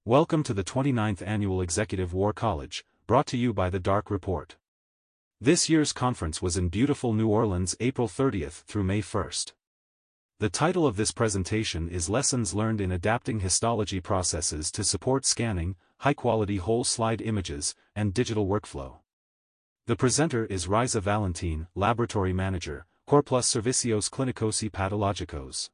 Welcome to the 29th Annual Executive War College, brought to you by The Dark Report. This year's conference was in beautiful New Orleans April 30th through May 1st. The title of this presentation is Lessons Learned in Adapting Histology Processes to Support Scanning, High-Quality Whole Slide Images, and Digital Workflow. The presenter is Raisa Valentin, Laboratory Manager, Corplus Servicios Clínicos y Patológicos.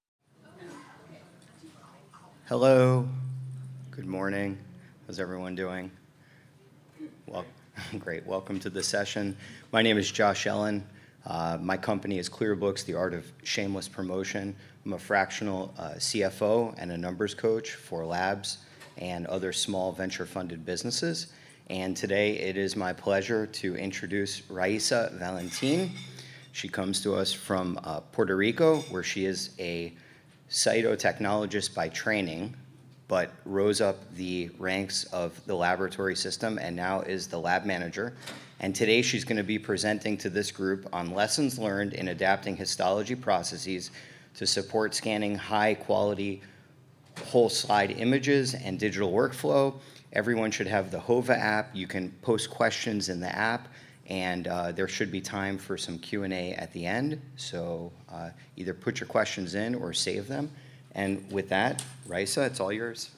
Hello. Good morning. How's everyone doing? Well, great. Welcome to the session. My name is Josh Ellen. My company is ClearBooks, the art of shameless promotion. I'm a fractional CFO and a numbers coach for labs and other small venture-funded businesses. And today it is my pleasure to introduce Raisa Valentin. She comes to us from Puerto Rico, where she is a cytotechnologist by training, but rose up the ranks of the laboratory system and now is the lab manager. And today she's going to be presenting to this group on lessons learned in adapting histology processes to support scanning high-quality whole slide images and digital workflow. Everyone should have the HOVA app. You can post questions in the app, and there should be time for some Q&A at the end. So either put your questions in or save them. And with that, Raisa, it's all yours.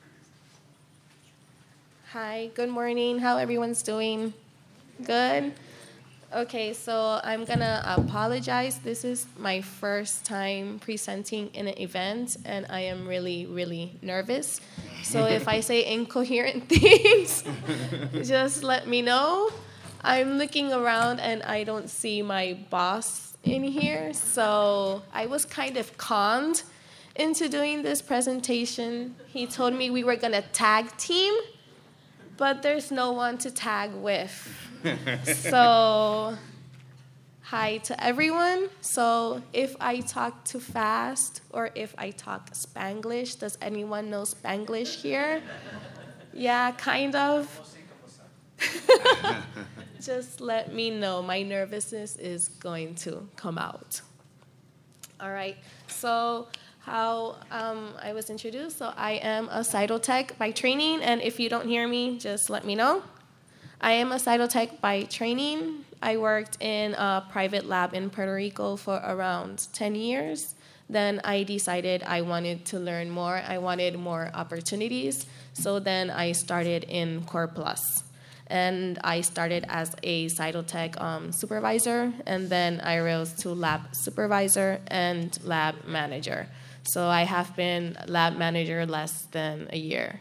Hi, good morning. How everyone's doing? Good? Okay, so I'm gonna apologize. This is my first time presenting in an event, and I am really, really nervous. So if I say incoherent things, just let me know. I'm looking around, and I don't see my boss in here, so I was kind of conned into doing this presentation. He told me we were gonna tag team, but there's no one to tag with. So, hi to everyone. So if I talk too fast or if I talk Spanglish, does anyone know Spanglish here? Yeah, kind of. Just let me know. My nervousness is going to come out. All right, so how I was introduced. So I am a cytotech by training, and if you don't hear me, just let me know. I am a cytotech by training. I worked in a private lab in Puerto Rico for around 10 years. Then I decided I wanted to learn more. I wanted more opportunities. So then I started in Corplus. And I started as a cytotech supervisor, and then I rose to lab supervisor and lab manager. So I have been lab manager less than a year.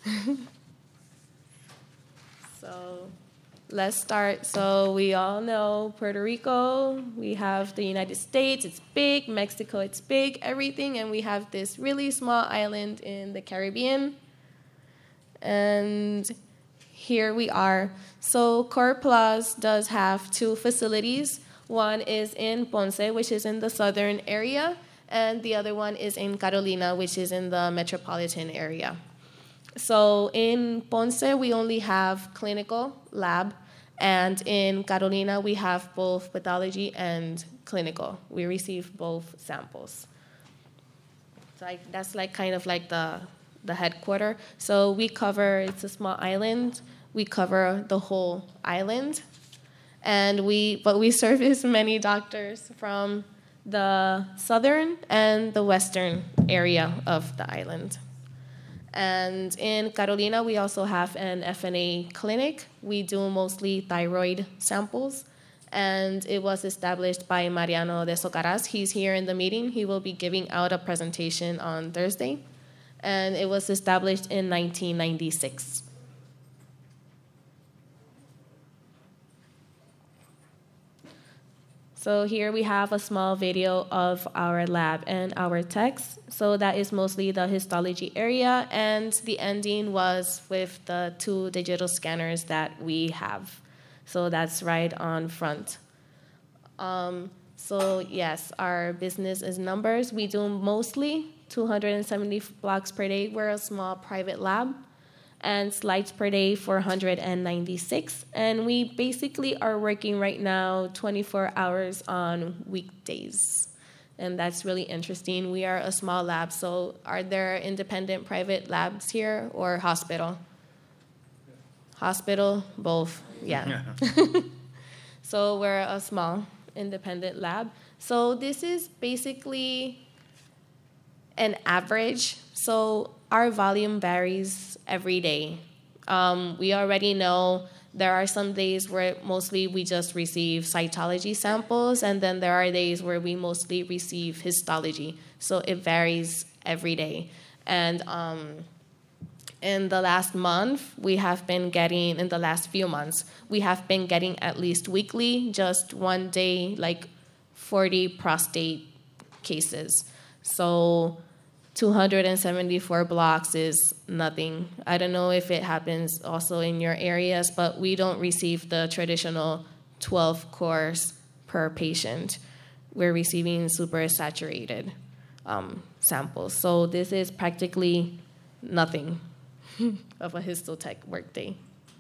So let's start. So we all know Puerto Rico. We have the United States. It's big. Mexico, it's big. Everything. And we have this really small island in the Caribbean. And here we are. So Corplus does have two facilities. One is in Ponce, which is in the southern area, and the other one is in Carolina, which is in the metropolitan area. So in Ponce, we only have clinical lab, and in Carolina, we have both pathology and clinical. We receive both samples. So that's kind of like the headquarters. So we cover, it's a small island. We cover the whole island, but we service many doctors from the southern and the western area of the island. And in Carolina, we also have an FNA clinic. We do mostly thyroid samples, and it was established by Mariano de Socaraz. He's here in the meeting. He will be giving out a presentation on Thursday, and it was established in 1996. So here we have a small video of our lab and our techs. So that is mostly the histology area, and the ending was with the two digital scanners that we have. So that's right on front. So yes, our business is numbers. We do mostly 270 blocks per day. We're a small private lab. And slides per day 496. And we basically are working right now 24 hours on weekdays. and that's really interesting. We are a small lab, so are there independent private labs here or hospital? Hospital, both, yeah. So we're a small independent lab. So this is basically an average. So our volume varies every day. We already know there are some days where mostly we just receive cytology samples, and then there are days where we mostly receive histology. So it varies every day. And in the last month, we have been getting, in the last few months, we have been getting at least weekly, just one day, like 40 prostate cases. So 274 blocks is nothing. I don't know if it happens also in your areas, but we don't receive the traditional 12 cores per patient. We're receiving super saturated samples. So this is practically nothing of a histotech workday.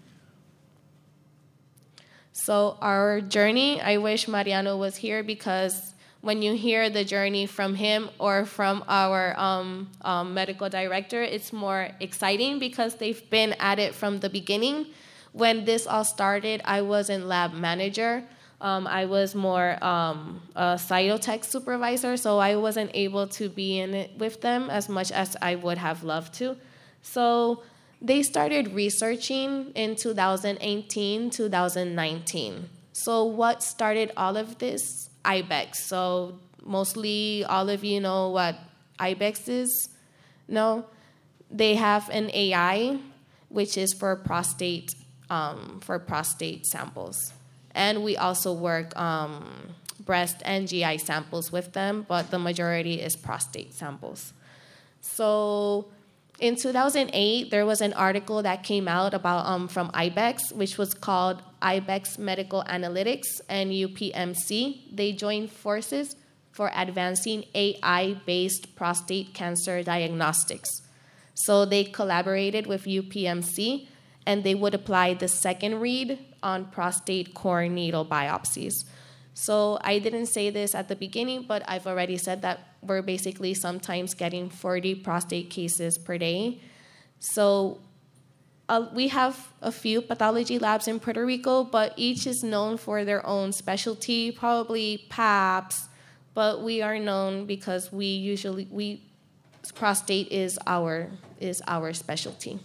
So our journey, I wish Mariano was here, because when you hear the journey from him or from our medical director, it's more exciting because they've been at it from the beginning. When this all started, I wasn't lab manager. I was more a cytotech supervisor, so I wasn't able to be in it with them as much as I would have loved to. So they started researching in 2018, 2019. So what started all of this? IBEX. So mostly all of you know what IBEX is? No? They have an AI, which is for prostate samples. And we also work breast and GI samples with them, but the majority is prostate samples. So in 2008, there was an article that came out about from IBEX, which was called IBEX Medical Analytics and UPMC. They joined forces for advancing AI-based prostate cancer diagnostics. So they collaborated with UPMC, and they would apply the second read on prostate core needle biopsies. So I didn't say this at the beginning, but I've already said that we're basically sometimes getting 40 prostate cases per day. So we have a few pathology labs in Puerto Rico, but each is known for their own specialty, probably PAPS, but we are known because prostate is our specialty.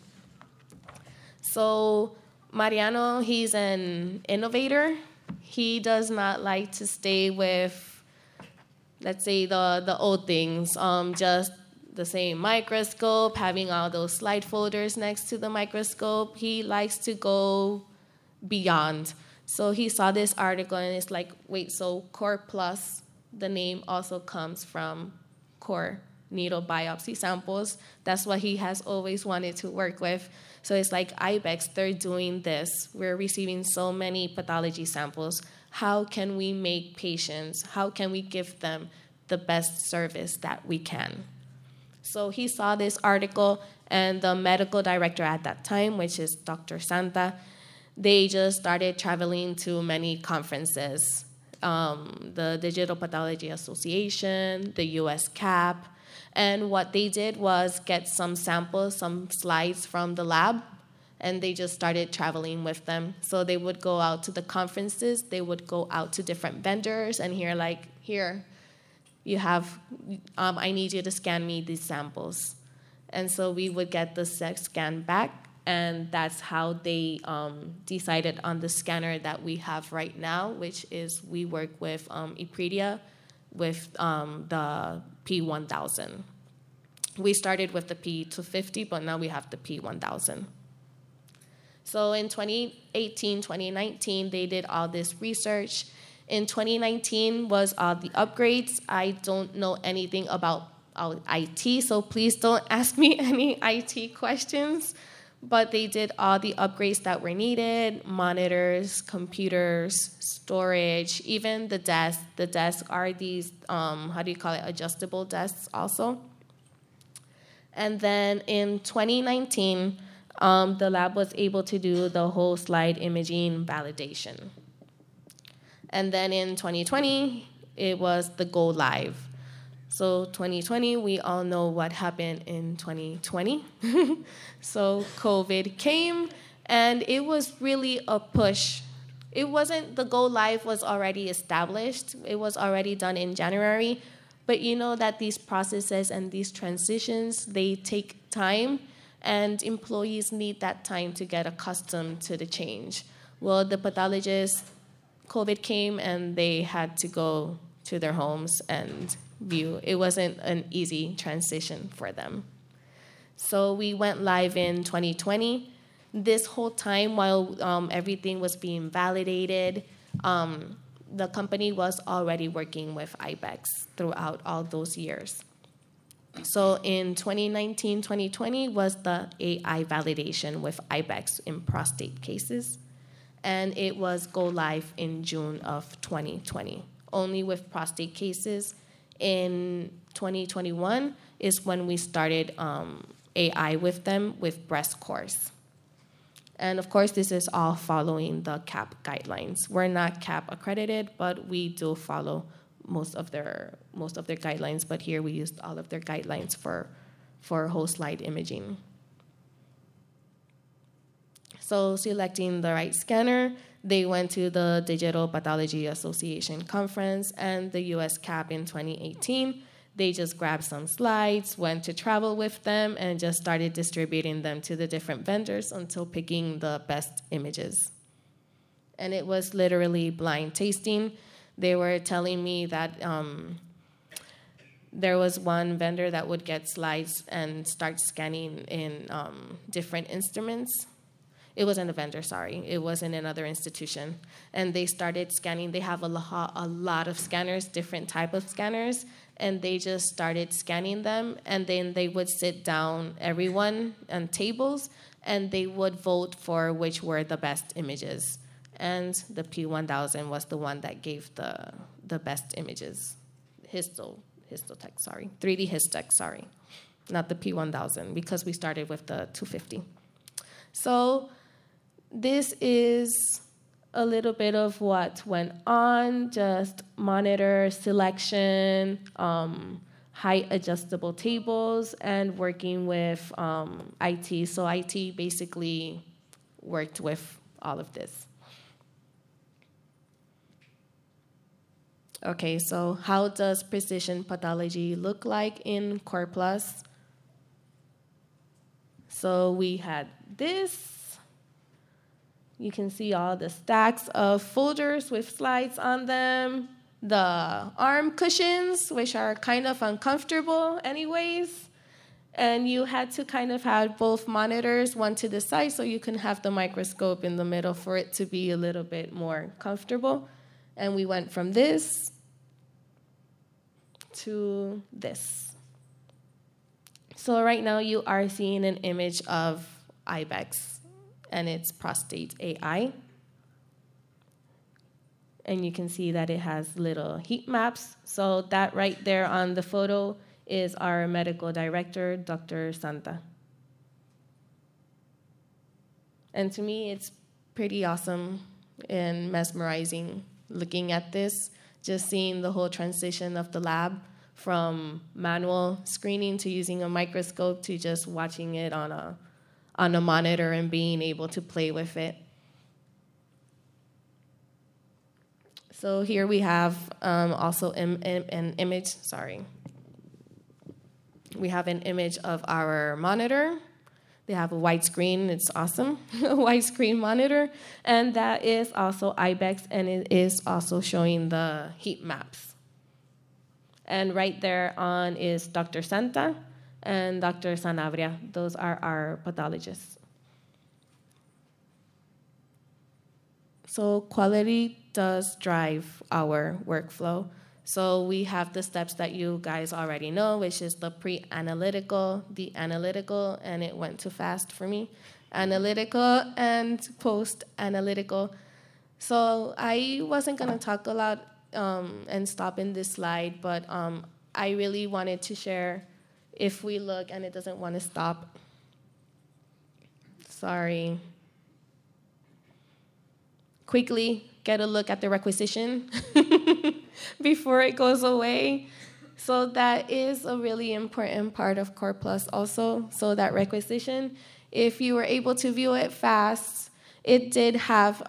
So Mariano, he's an innovator. He does not like to stay with, let's say, the old things, just the same microscope, having all those slide folders next to the microscope. He likes to go beyond. So he saw this article and it's like, wait, so Core Plus, the name also comes from core needle biopsy samples. That's what he has always wanted to work with. So it's like IBEX, they're doing this. We're receiving so many pathology samples. How can we make patients, how can we give them the best service that we can? So he saw this article, and the medical director at that time, which is Dr. Santa, they just started traveling to many conferences. The Digital Pathology Association, the US CAP, and what they did was get some samples, some slides from the lab, and they just started traveling with them. So they would go out to the conferences, they would go out to different vendors, and here, you have, I need you to scan me these samples. And so we would get the scan back, and that's how they decided on the scanner that we have right now, which is we work with Epredia with the P1000. We started with the P250, but now we have the P1000. So in 2018, 2019, they did all this research. In 2019 was the upgrades. I don't know anything about IT, so please don't ask me any IT questions. But they did all the upgrades that were needed: monitors, computers, storage, even the desk. The desks are these, adjustable desks also. And then in 2019, the lab was able to do the whole slide imaging validation. And then in 2020, it was the go live. So 2020, we all know what happened in 2020. So COVID came, and it was really a push. It wasn't, the go live was already established. It was already done in January. But you know that these processes and these transitions, they take time, and employees need that time to get accustomed to the change. Well, the pathologists, COVID came and they had to go to their homes and view. It wasn't an easy transition for them. So we went live in 2020. This whole time while everything was being validated, the company was already working with IBEX throughout all those years. So in 2019, 2020 was the AI validation with IBEX in prostate cases. And it was go live in June of 2020, only with prostate cases. In 2021 is when we started AI with them with breast course. And of course, this is all following the CAP guidelines. We're not CAP accredited, but we do follow most of their guidelines. But here we used all of their guidelines for whole slide imaging. So selecting the right scanner, they went to the Digital Pathology Association conference and the US CAP in 2018. They just grabbed some slides, went to travel with them, and just started distributing them to the different vendors until picking the best images. And it was literally blind tasting. They were telling me that there was one vendor that would get slides and start scanning in different instruments. It wasn't a vendor, sorry. It was in another institution. And they started scanning. They have a lot of scanners, different type of scanners, and they just started scanning them. And then they would sit down, everyone, on tables, and they would vote for which were the best images. And the P1000 was the one that gave the best images. Histotech, sorry. 3D Histech, sorry. Not the P1000, because we started with the 250. So this is a little bit of what went on, just monitor selection, height adjustable tables, and working with IT. So IT basically worked with all of this. Okay, so how does precision pathology look like in CorePlus? So we had this. You can see all the stacks of folders with slides on them, the arm cushions, which are kind of uncomfortable anyways, and you had to kind of have both monitors, one to the side, so you can have the microscope in the middle for it to be a little bit more comfortable. And we went from this to this. So right now you are seeing an image of IBEX, and it's prostate AI. And you can see that it has little heat maps. So that right there on the photo is our medical director, Dr. Santa. And to me, it's pretty awesome and mesmerizing looking at this, just seeing the whole transition of the lab from manual screening to using a microscope to just watching it on a monitor and being able to play with it. So here we have also an image, sorry. We have an image of our monitor. They have a widescreen, it's awesome, a widescreen monitor. And that is also IBEX, and it is also showing the heat maps. And right there on is Dr. Santa and Dr. Sanabria. Those are our pathologists. So quality does drive our workflow. So we have the steps that you guys already know, which is the pre-analytical, the analytical, and it went too fast for me, analytical and post-analytical. So I wasn't going to talk a lot and stop in this slide, but I really wanted to share, if we look, and it doesn't want to stop. Sorry. Quickly get a look at the requisition before it goes away. So that is a really important part of Core Plus also. So that requisition, if you were able to view it fast, it does have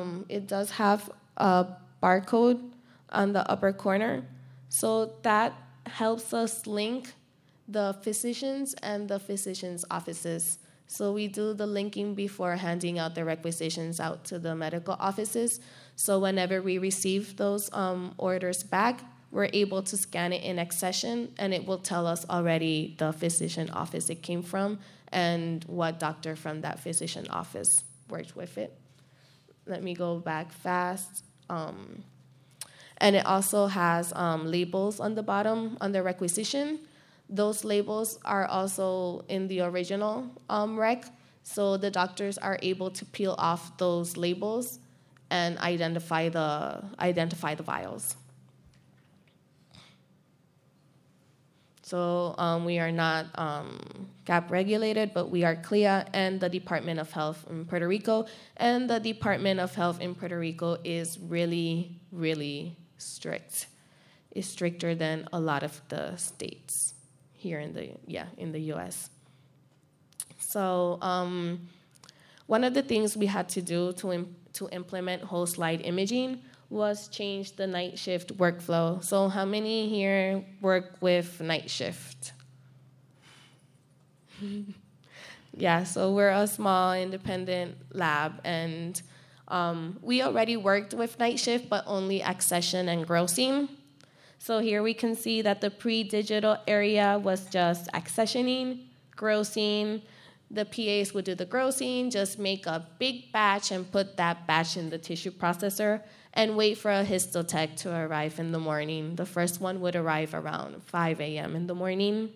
a barcode on the upper corner. So that helps us link the physicians and the physicians' offices. So we do the linking before handing out the requisitions out to the medical offices. So whenever we receive those orders back, we're able to scan it in Accession, and it will tell us already the physician office it came from and what doctor from that physician office worked with it. Let me go back fast. And it also has labels on the bottom on the requisition. Those labels are also in the original rec, so the doctors are able to peel off those labels and identify the vials. So we are not GAP regulated, but we are CLIA and the Department of Health in Puerto Rico. And the Department of Health in Puerto Rico is really, really strict. It's stricter than a lot of the states here in the U.S. So one of the things we had to do to implement whole slide imaging was change the night shift workflow. So how many here work with night shift? Yeah, so we're a small independent lab, and we already worked with night shift, but only accession and grossing. So here we can see that the pre-digital area was just accessioning, grossing. The PAs would do the grossing, just make a big batch and put that batch in the tissue processor and wait for a histotech to arrive in the morning. The first one would arrive around 5 a.m. in the morning.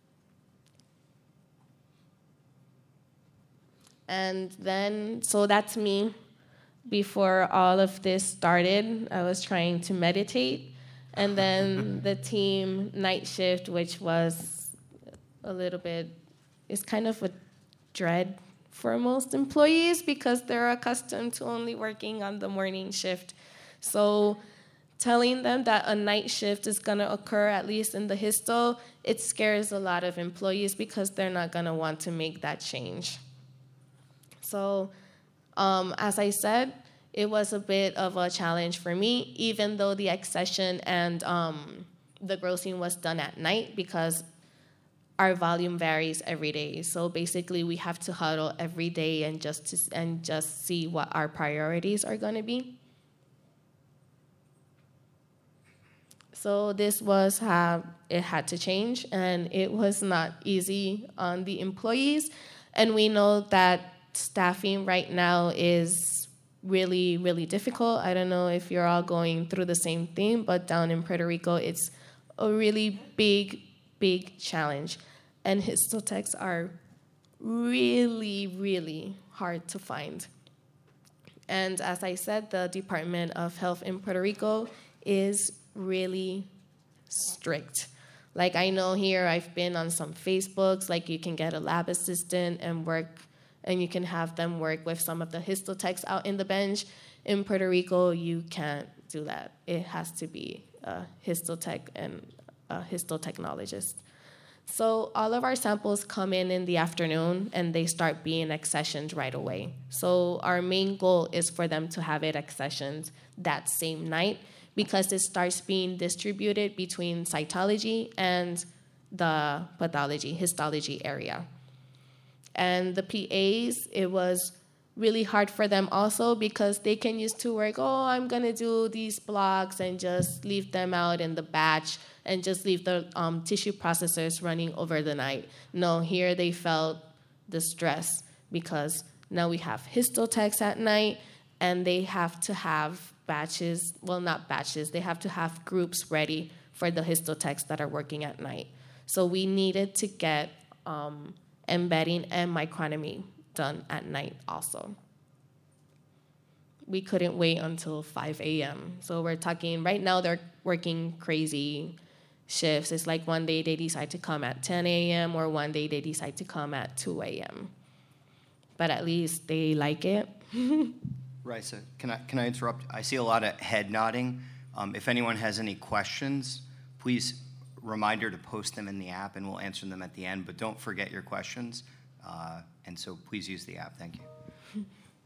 And then, so that's me. Before all of this started, I was trying to meditate. And then the team night shift, which was a little bit, it's kind of a dread for most employees because they're accustomed to only working on the morning shift. So telling them that a night shift is going to occur, at least in the histo, it scares a lot of employees because they're not going to want to make that change. So as I said, it was a bit of a challenge for me, even though the accession and the grossing was done at night because our volume varies every day. So basically, we have to huddle every day and just see what our priorities are going to be. So this was how it had to change, and it was not easy on the employees. And we know that staffing right now is really, really difficult. I don't know if you're all going through the same thing, but down in Puerto Rico, it's a really big, big challenge. And histotechs are really, really hard to find. And as I said, the Department of Health in Puerto Rico is really strict. Like I know here, I've been on some Facebooks, like you can get a lab assistant and work, and you can have them work with some of the histotechs out in the bench. In Puerto Rico, you can't do that. It has to be a histotech and a histotechnologist. So all of our samples come in the afternoon, and they start being accessioned right away. So our main goal is for them to have it accessioned that same night because it starts being distributed between cytology and the pathology, histology area. And the PAs, it was really hard for them also because they can used to work, I'm going to do these blocks and just leave them out in the batch and just leave the tissue processors running over the night. No, here they felt the stress because now we have histotechs at night and they have to have batches, well, not batches, they have to have groups ready for the histotechs that are working at night. So we needed to get embedding and micronomy done at night also. We couldn't wait until 5 a.m. So we're talking, right now they're working crazy shifts. It's like one day they decide to come at 10 a.m. or one day they decide to come at 2 a.m. But at least they like it. Raisa, can I interrupt? I see a lot of head nodding. If anyone has any questions, please reminder to post them in the app, and we'll answer them at the end. But don't forget your questions, and so please use the app. Thank you.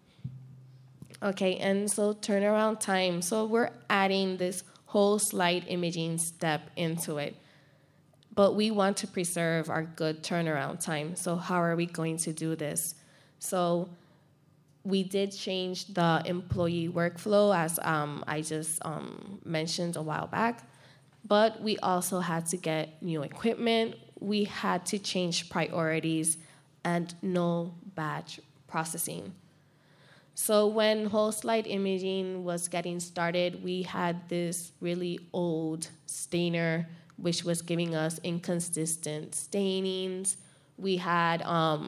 Okay, and so turnaround time. So we're adding this whole slide imaging step into it. But we want to preserve our good turnaround time. So how are we going to do this? So we did change the employee workflow, as I just mentioned a while back. But we also had to get new equipment. We had to change priorities and no batch processing. So when whole slide imaging was getting started, we had this really old stainer, which was giving us inconsistent stainings. We had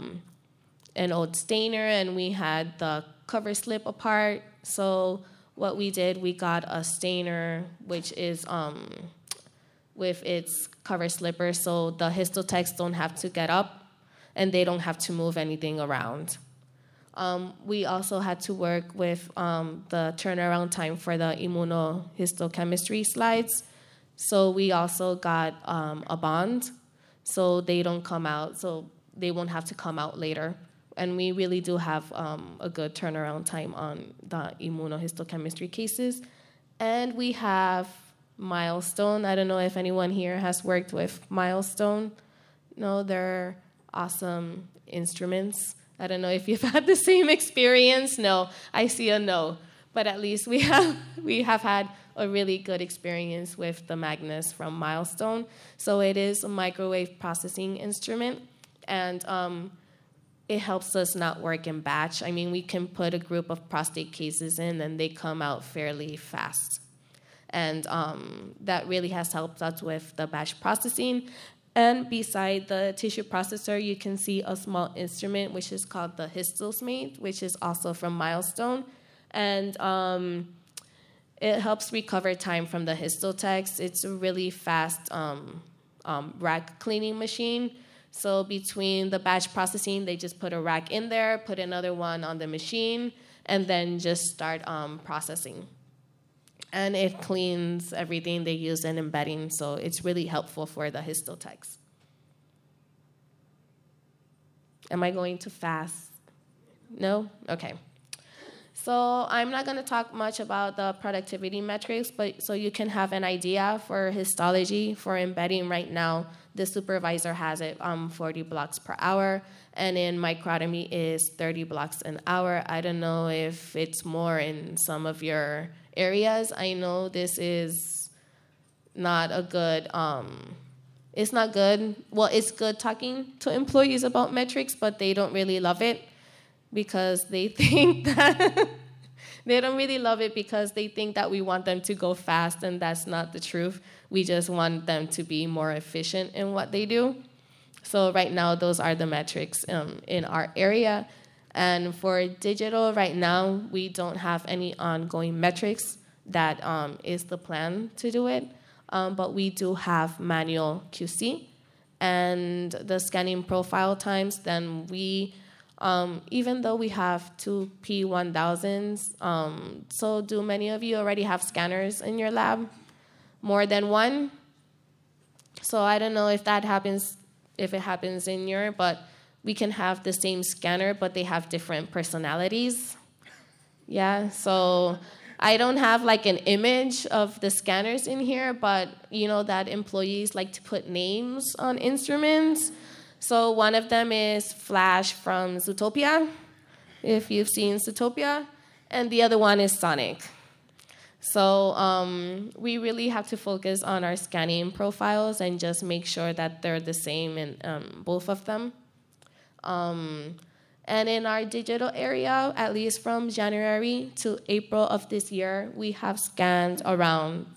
an old stainer, and we had the cover slip apart. So what we did, we got a stainer, which is with its cover slipper, so the histotechs don't have to get up, and they don't have to move anything around. We also had to work with the turnaround time for the immunohistochemistry slides. So we also got a bond, so they don't come out, so they won't have to come out later. And we really do have a good turnaround time on the immunohistochemistry cases. And we have Milestone. I don't know if anyone here has worked with Milestone. No, they're awesome instruments. I don't know if you've had the same experience. No, I see a no. But at least we have had a really good experience with the Magnus from Milestone. So it is a microwave processing instrument, and it helps us not work in batch. I mean, we can put a group of prostate cases in, and they come out fairly fast. And that really has helped us with the batch processing. And beside the tissue processor, you can see a small instrument, which is called the HistoSmate, which is also from Milestone. And it helps recover time from the histotechs. It's a really fast rack cleaning machine. So between the batch processing, they just put a rack in there, put another one on the machine, and then just start processing. And it cleans everything. They use an embedding, so it's really helpful for the histotechs. Am I going too fast? No? Okay. So I'm not going to talk much about the productivity metrics, but so you can have an idea for histology, for embedding right now. The supervisor has it 40 blocks per hour, and in microtomy is 30 blocks an hour. I don't know if it's more in some of your areas. I know this is not a good, it's not good. Well, it's good talking to employees about metrics, but they don't really love it because they think that they don't really love it because they think that we want them to go fast, and that's not the truth. We just want them to be more efficient in what they do. So right now, those are the metrics in our area. And for digital, right now, we don't have any ongoing metrics. That is the plan to do it. But we do have manual QC. And the scanning profile times, then we, even though we have two P1000s, so do many of you already have scanners in your lab? More than one? So I don't know if that happens, if it happens in your, but we can have the same scanner, but they have different personalities. Yeah, so I don't have like an image of the scanners in here, but you know that employees like to put names on instruments. So one of them is Flash from Zootopia, if you've seen Zootopia, and the other one is Sonic. So we really have to focus on our scanning profiles and just make sure that they're the same in both of them. And in our digital area, at least from January to April of this year, we have scanned around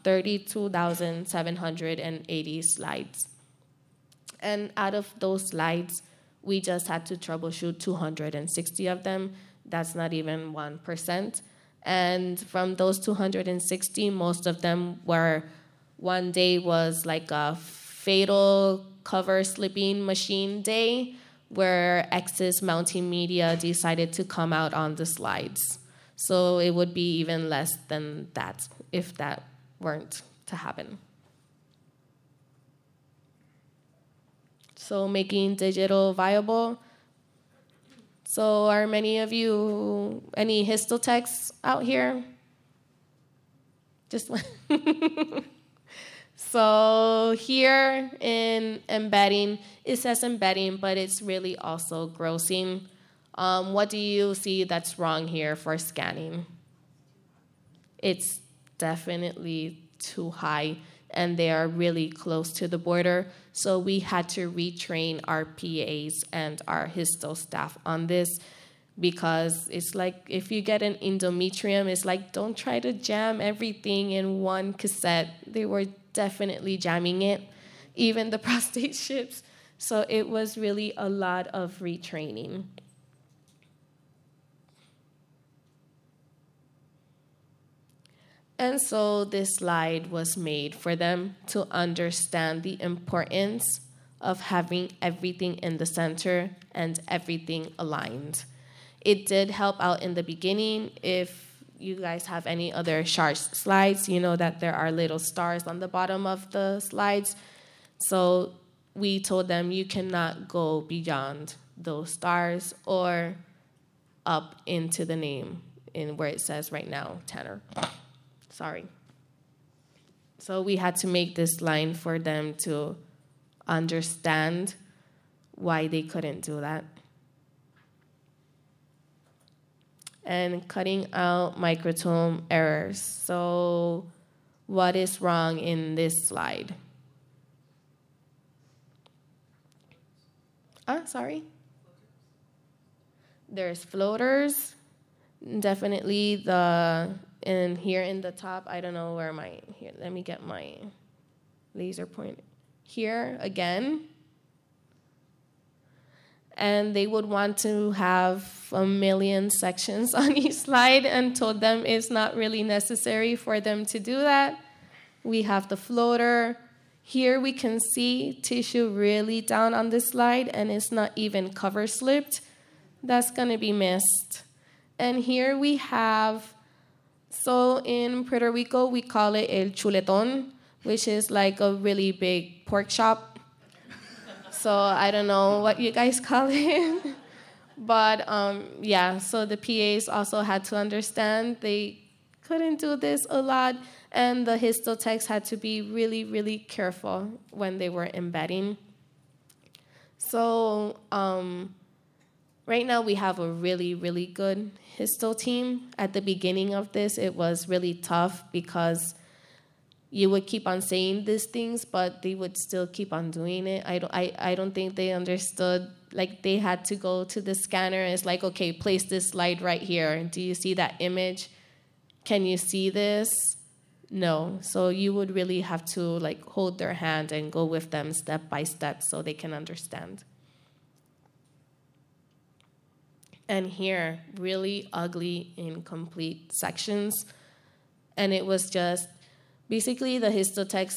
32,780 slides. And out of those slides, we just had to troubleshoot 260 of them. That's not even 1%. And from those 260, most of them were, one day was like a fatal cover slipping machine day, where X's Mounting Media decided to come out on the slides. So it would be even less than that if that weren't to happen. so making digital viable. So are many of you any histotechs out here? Just one. So here in embedding, it says embedding, but it's really also grossing. What do you see that's wrong here for scanning? It's definitely too high, and they are really close to the border. So we had to retrain our PAs and our histo staff on this, because it's like if you get an endometrium, it's like don't try to jam everything in one cassette. They were definitely jamming it, even the prostate ships. So it was really a lot of retraining. And so this slide was made for them to understand the importance of having everything in the center and everything aligned. It did help out in the beginning. If you guys have any other chart slides, you know that there are little stars on the bottom of the slides. So we told them you cannot go beyond those stars or up into the name in where it says right now, Tanner. Sorry. So we had to make this line for them to understand why they couldn't do that. And cutting out microtome errors. So what is wrong in this slide? Sorry. There's floaters. Definitely and here in the top, I don't know where here, let me get my laser pointer. Here again. And they would want to have 1 million sections on each slide, and told them it's not really necessary for them to do that. We have the floater. Here we can see tissue really down on this slide, and it's not even cover slipped. That's going to be missed. And here we have, so in Puerto Rico, we call it el chuletón, which is like a really big pork chop. So I don't know what you guys call it. But yeah, so the PAs also had to understand they couldn't do this a lot, and the histotechs had to be really, really careful when they were embedding. So right now we have a really, really good histo team. At the beginning of this, it was really tough because you would keep on saying these things, but they would still keep on doing it. I don't think they understood. Like, they had to go to the scanner, and it's like, okay, place this slide right here. Do you see that image? Can you see this? No. So you would really have to like hold their hand and go with them step by step so they can understand. And here, really ugly, incomplete sections. And it was just, basically the histotechs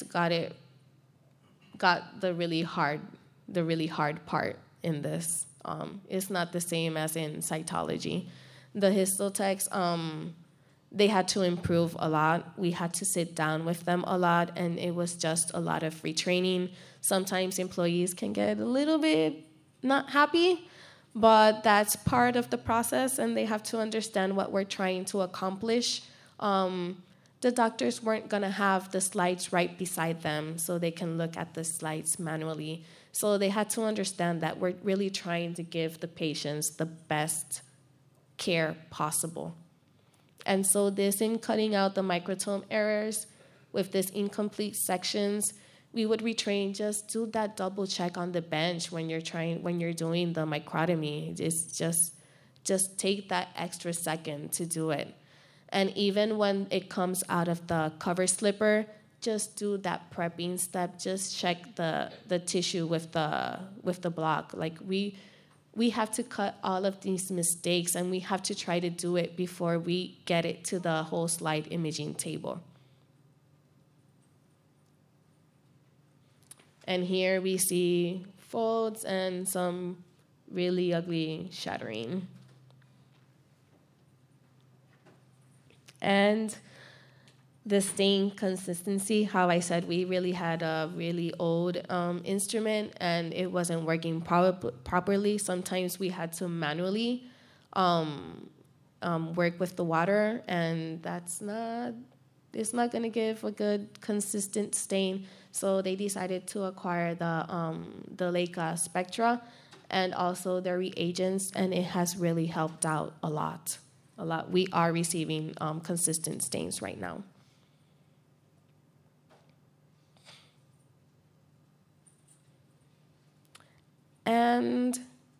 got the really hard part in this. It's not the same as in cytology. The histotechs, they had to improve a lot. We had to sit down with them a lot, and it was just a lot of retraining. Sometimes employees can get a little bit not happy, but that's part of the process, and they have to understand what we're trying to accomplish. The doctors weren't going to have the slides right beside them so they can look at the slides manually. So they had to understand that we're really trying to give the patients the best care possible. And so this, in cutting out the microtome errors with this incomplete sections, we would retrain, just do that double check on the bench when you're doing the microtomy. It's just take that extra second to do it. And even when it comes out of the cover slipper, just do that prepping step. Just check the tissue with the block. Like we have to cut all of these mistakes, and we have to try to do it before we get it to the whole slide imaging table. And here we see folds and some really ugly shattering. And the stain consistency, how I said we really had a really old instrument and it wasn't working properly. Sometimes we had to manually work with the water, and it's not going to give a good consistent stain. So they decided to acquire the Leica Spectra and also their reagents, and it has really helped out a lot. We are receiving consistent stains right now. And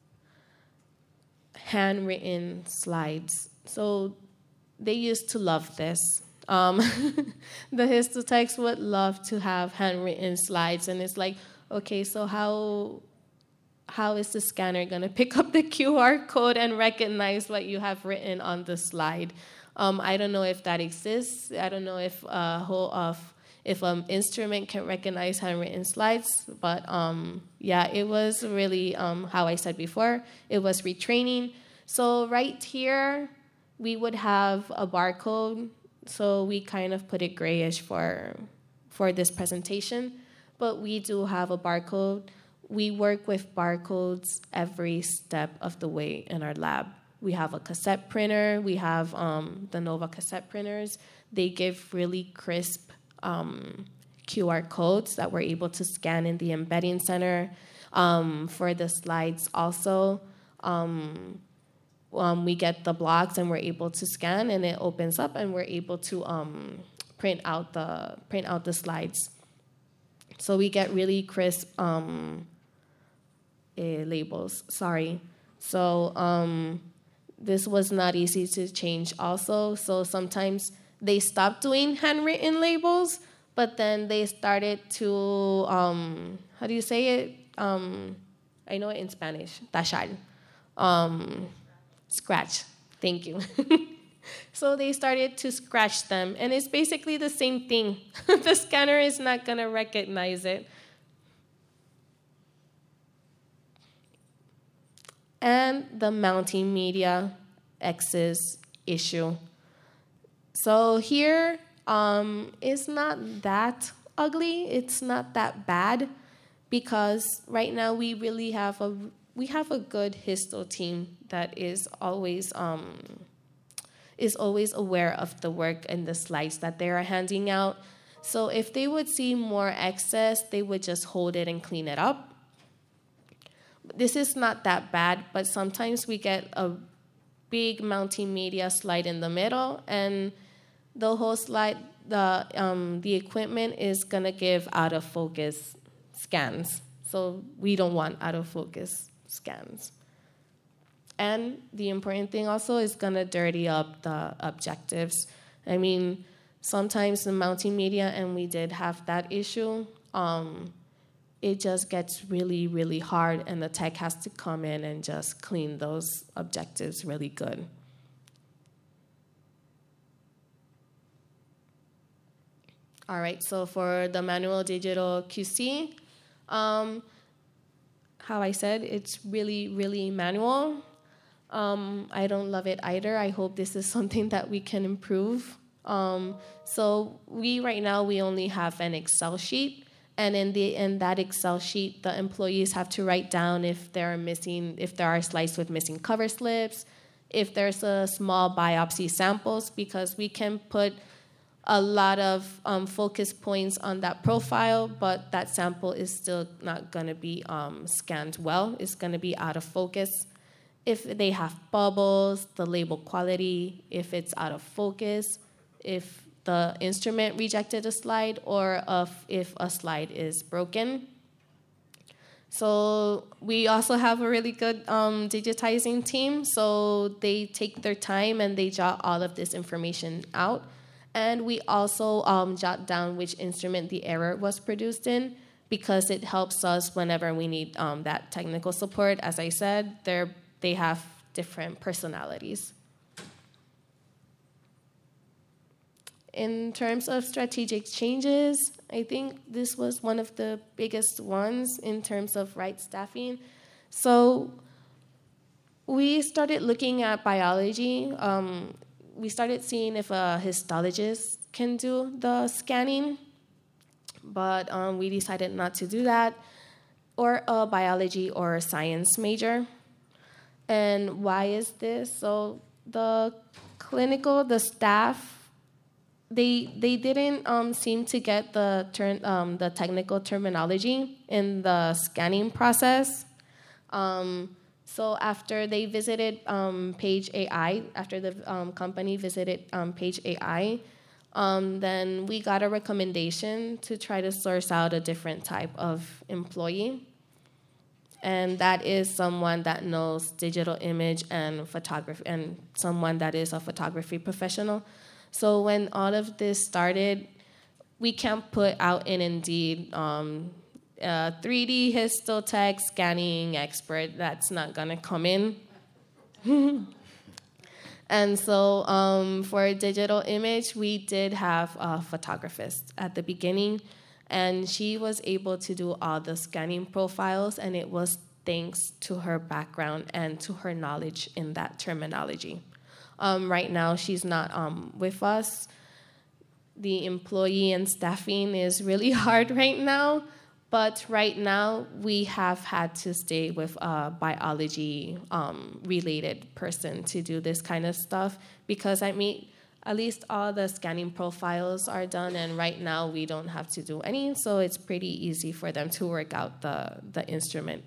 handwritten slides. So they used to love this. The histotechs would love to have handwritten slides, and it's like, okay, so how is the scanner going to pick up the QR code and recognize what you have written on the slide? I don't know if that exists. I don't know if if an instrument can recognize handwritten slides, but yeah, it was really, how I said before, it was retraining. So right here, we would have a barcode, so we kind of put it grayish for this presentation, but we do have a barcode. We work with barcodes every step of the way in our lab. We have a cassette printer. We have the Nova cassette printers. They give really crisp QR codes that we're able to scan in the embedding center. For the slides also, we get the blocks and we're able to scan, and it opens up and we're able to print out the slides. So we get really crisp labels. Sorry. So this was not easy to change also. So sometimes they stopped doing handwritten labels, but then they started to, how do you say it? I know it in Spanish, tachar. Scratch. Thank you. So they started to scratch them, and it's basically the same thing. The scanner is not going to recognize it. And the mounting media X's issue. So here, it's not that ugly. It's not that bad, because right now we really have a good histo team that is always aware of the work and the slides that they are handing out. So if they would see more excess, they would just hold it and clean it up. This is not that bad, but sometimes we get a big mounting media slide in the middle, and the whole slide, the equipment is gonna give out of focus scans. So we don't want out of focus scans. And the important thing also is gonna dirty up the objectives. I mean, sometimes the mounting media, and we did have that issue, it just gets really, really hard, and the tech has to come in and just clean those objectives really good. All right, so for the manual digital QC, how I said, it's really, really manual. I don't love it either. I hope this is something that we can improve. So right now we only have an Excel sheet, and in that Excel sheet, the employees have to write down if there are slides with missing cover slips, if there's a small biopsy samples, because we can put a lot of focus points on that profile, but that sample is still not going to be scanned well. It's going to be out of focus. If they have bubbles, the label quality, if it's out of focus, if the instrument rejected a slide, or if a slide is broken. So we also have a really good digitizing team. So they take their time and they jot all of this information out. And we also jot down which instrument the error was produced in, because it helps us whenever we need that technical support. As I said, they have different personalities. In terms of strategic changes, I think this was one of the biggest ones in terms of right staffing. So we started looking at biology. We started seeing if a histologist can do the scanning, but we decided not to do that, or a biology or a science major. And why is this? So the staff, they didn't seem to get the technical terminology in the scanning process. So after they visited Page AI, after the company visited Page AI, then we got a recommendation to try to source out a different type of employee. And that is someone that knows digital image and photography, and someone that is a photography professional. So when all of this started, we can't put out in Indeed 3D histotech scanning expert. That's not gonna come in. And so for digital image, we did have a photographist at the beginning, and she was able to do all the scanning profiles, and it was thanks to her background and to her knowledge in that terminology. Right now, she's not with us. The employee and staffing is really hard right now, but right now we have had to stay with a biology related person to do this kind of stuff, because at least all the scanning profiles are done, and right now we don't have to do any, so it's pretty easy for them to work out the instrument.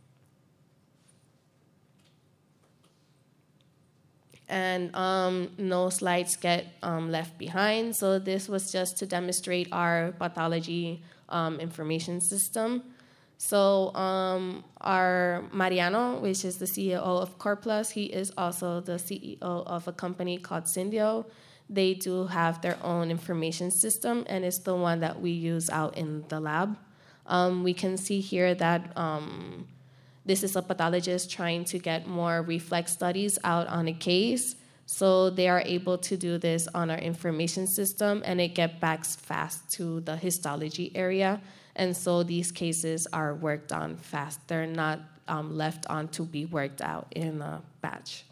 And no slides get left behind. So this was just to demonstrate our pathology information system. So our Mariano, which is the CEO of CorePlus, he is also the CEO of a company called Syndio. They do have their own information system, and it's the one that we use out in the lab. We can see here that this is a pathologist trying to get more reflex studies out on a case. So they are able to do this on our information system, and it gets back fast to the histology area. And so these cases are worked on fast. They're not left on to be worked out in a batch.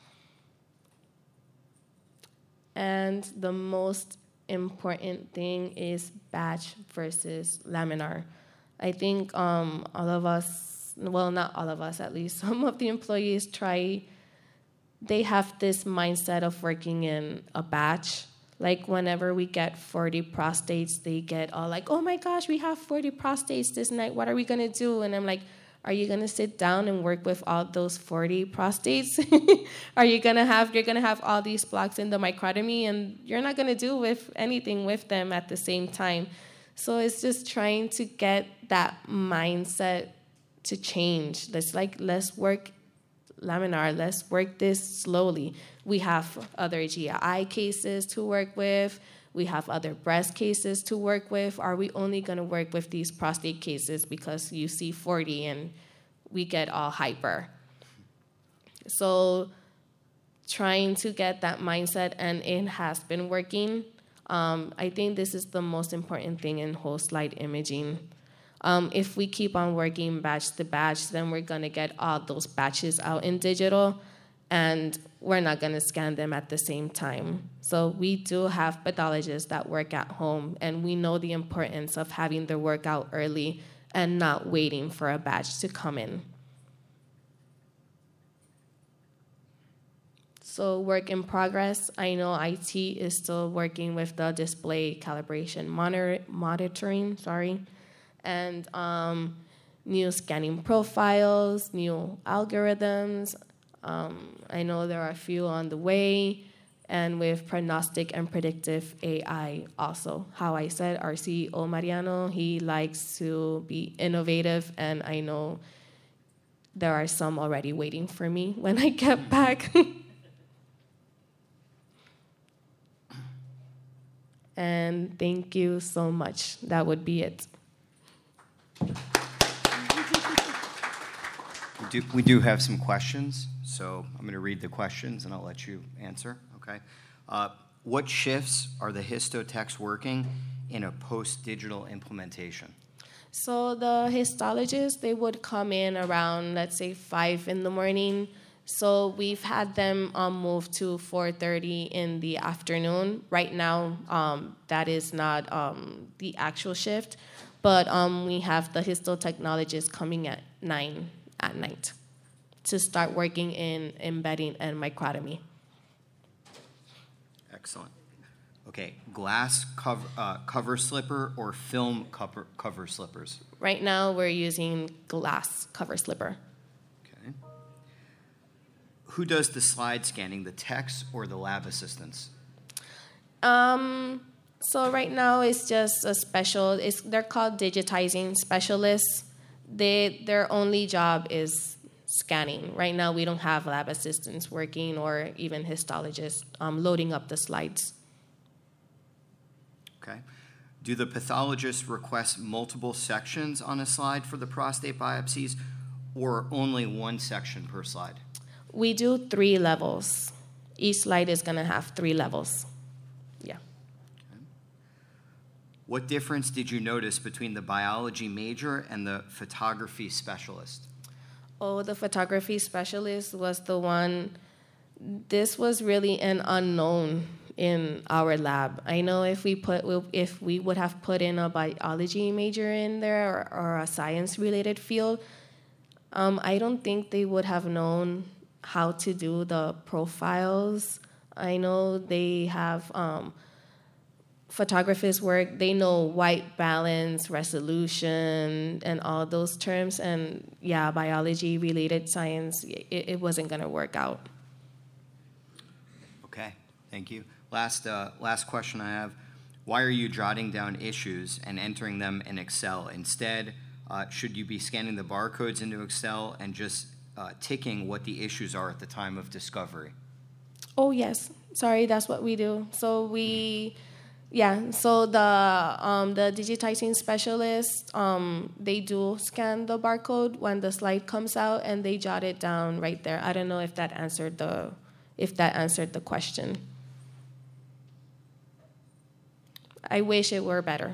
And the most important thing is batch versus laminar. I think all of us, well, not all of us, at least some of the employees they have this mindset of working in a batch. Like whenever we get 40 prostates, they get all like, oh my gosh, we have 40 prostates this night. What are we going to do? And I'm like, are you going to sit down and work with all those 40 prostates? You're going to have all these blocks in the microtomy, and you're not going to do anything with them at the same time. So it's just trying to get that mindset to change. Let's work laminar. Let's work this slowly. We have other GI cases to work with. We have other breast cases to work with. Are we only going to work with these prostate cases because you see 40 and we get all hyper? So trying to get that mindset, and it has been working. I think this is the most important thing in whole slide imaging. If we keep on working batch to batch, then we're going to get all those batches out in digital, and we're not going to scan them at the same time. So we do have pathologists that work at home, and we know the importance of having their work out early and not waiting for a batch to come in. So work in progress. I know IT is still working with the display calibration monitoring, and new scanning profiles, new algorithms. I know there are a few on the way, and with prognostic and predictive AI also. How I said, our CEO, Mariano, he likes to be innovative, and I know there are some already waiting for me when I get back. And thank you so much. That would be it. We do have some questions, so I'm going to read the questions and I'll let you answer, okay? What shifts are the histotechs working in a post-digital implementation? So the histologists, they would come in around, let's say, 5 in the morning. So we've had them move to 4:30 in the afternoon. Right now, that is not the actual shift, but we have the histotechnologists coming at 9 at night to start working in embedding and microtomy. Excellent. Okay, glass cover slipper or film cover slippers? Right now, we're using glass cover slipper. Okay. Who does the slide scanning, the techs or the lab assistants? So right now, it's just a special. They're called digitizing specialists. Their only job is scanning. Right now, we don't have lab assistants working or even histologists loading up the slides. Okay. Do the pathologists request multiple sections on a slide for the prostate biopsies or only one section per slide? We do 3 levels. Each slide is going to have 3 levels. Yeah. Okay. What difference did you notice between the biology major and the photography specialist? Oh, the photography specialist was the one. This was really an unknown in our lab. I know if we would have put in a biology major in there or a science-related field, I don't think they would have known how to do the profiles. I know they have photographers work. They know white balance, resolution, and all those terms. And yeah, biology-related science, it wasn't going to work out. Okay, thank you. Last question I have. Why are you jotting down issues and entering them in Excel? Instead, should you be scanning the barcodes into Excel and just ticking what the issues are at the time of discovery? Oh, yes. Sorry, that's what we do. So the digitizing specialists, they do scan the barcode when the slide comes out, and they jot it down right there. I don't know if that answered the question. I wish it were better.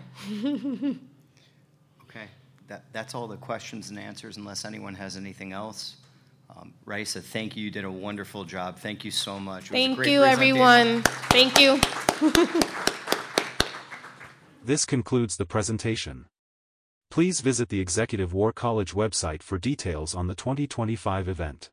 Okay, that's all the questions and answers, unless anyone has anything else. Raisa, thank you. You did a wonderful job. Thank you so much. Thank you, everyone. Thank you. This concludes the presentation. Please visit the Executive War College website for details on the 2025 event.